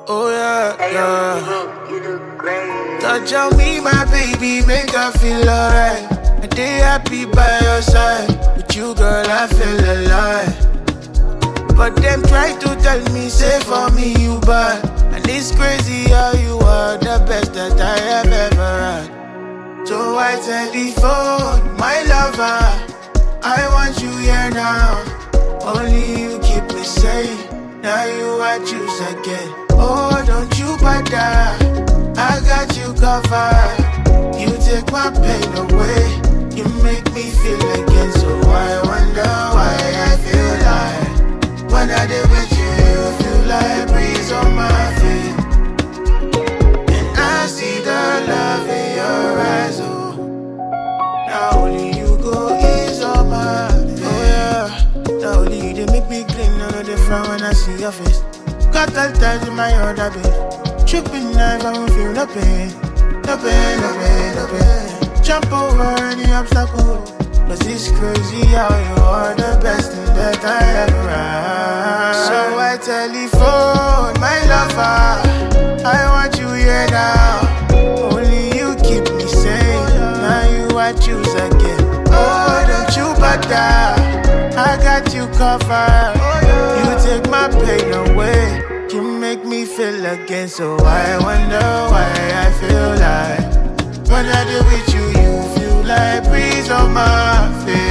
Oh yeah, yeah. You look great. Touch on me, my baby, make her feel alright. A day happy by your side. With you, girl, I feel alive. But them try to tell me, say for me you bad. And it's crazy how you are the best that I have ever had. So I telephone my lover, I want you here now. Only you keep me safe. Now you I choose again. Oh, don't you bother, I got you covered. You take my pain away. You make me feel again. So I wonder why I feel like when I did with you, you feel like breeze on my feet. And I see the love in your eyes, oh. Now only you go ease on my face. Oh yeah, now only you, they make me clean. None of the frown when I see your face. Got all times in my other bed. Tripping knife, I won't feel no pain. No pain, no pain, no pain. Jump over any obstacle. Cause it's crazy how you are the best thing that I ever had. So I telephone my lover, I want you here now. Only you keep me sane. Now you I choose again. Oh, don't you bother, I got you covered. You take my pain away. You make me feel again. So I wonder why I feel like when I deal with you, you feel like breeze on my face.